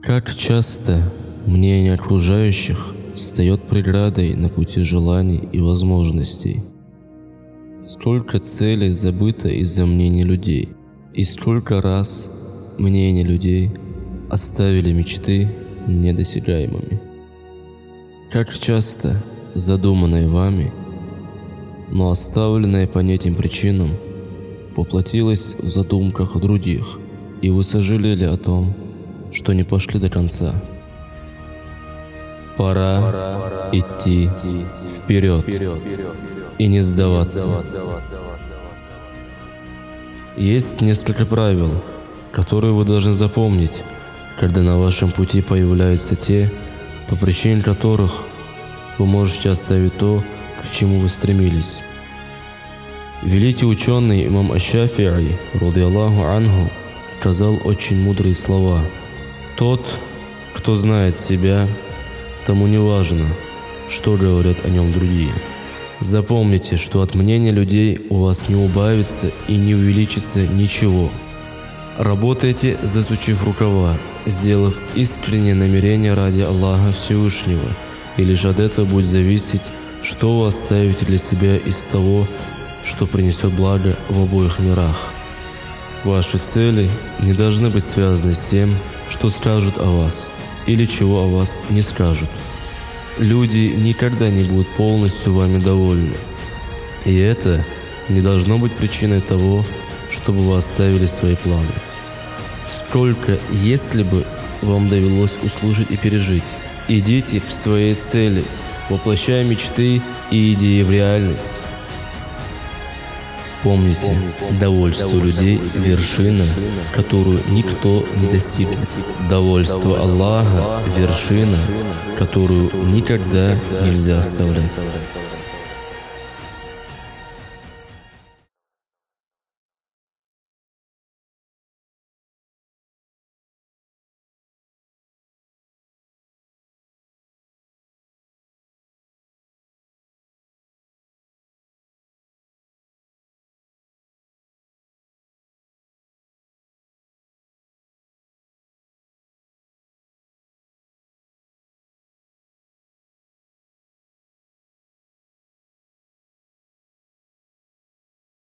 Как часто мнение окружающих встает преградой на пути желаний и возможностей. Сколько целей забыто из-за мнений людей, и сколько раз мнения людей оставили мечты недосягаемыми. Как часто задуманное вами, но оставленное по неким причинам, воплотилось в задумках других, и вы сожалели о том, что не пошли до конца. Пора идти вперед и не сдаваться. Есть несколько правил, которые вы должны запомнить, когда на вашем пути появляются те, по причине которых вы можете оставить то, к чему вы стремились. Великий ученый имам Аш-Шафи'и, ради Аллаху анху, сказал очень мудрые слова: «Тот, кто знает себя, тому не важно, что говорят о нем другие». Запомните, что от мнения людей у вас не убавится и не увеличится ничего. Работайте, засучив рукава, сделав искреннее намерение ради Аллаха Всевышнего, и лишь от этого будет зависеть, что вы оставите для себя из того, что принесет благо в обоих мирах. Ваши цели не должны быть связаны с тем, что скажут о вас, или чего о вас не скажут. Люди никогда не будут полностью вами довольны. И это не должно быть причиной того, чтобы вы оставили свои планы. Сколько, если бы вам довелось услышать и пережить, идите к своей цели, воплощая мечты и идеи в реальность. Помните, довольство людей – вершина, которую никто не достигнет. Довольство Аллаха – вершина, которую никогда нельзя оставлять.